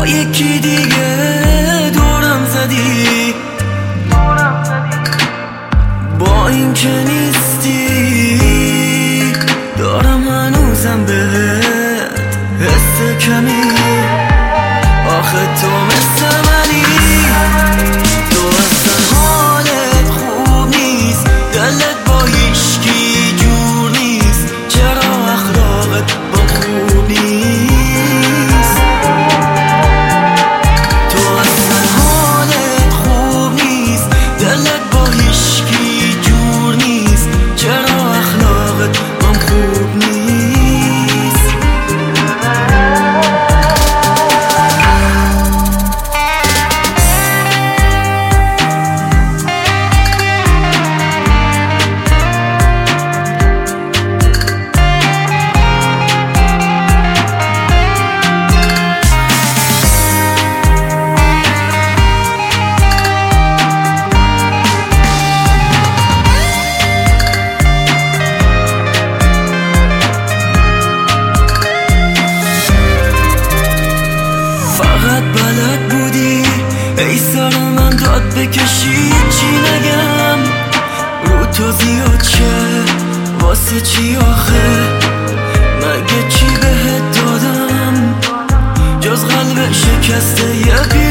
یکی دیگه دورم زدی، با این که نیستی دارم هنوزم بهت حس کمی. آخه تو مثل منی، تو اصلا حالت خوب نیست، دلت با هیچکی جور نیست، چرا اخلاقت با خوب نیست؟ تو اصلا حالت خوب نیست، دلت با هیچکی جور نیست، چرا اخلاقت با خوب نیست؟ بلد بودی ای سر من داد بکشی، چی نگم رو تو زیاد شه، واسه چی آخه؟ مگه چی بهت دادم جز قلب شکسته یه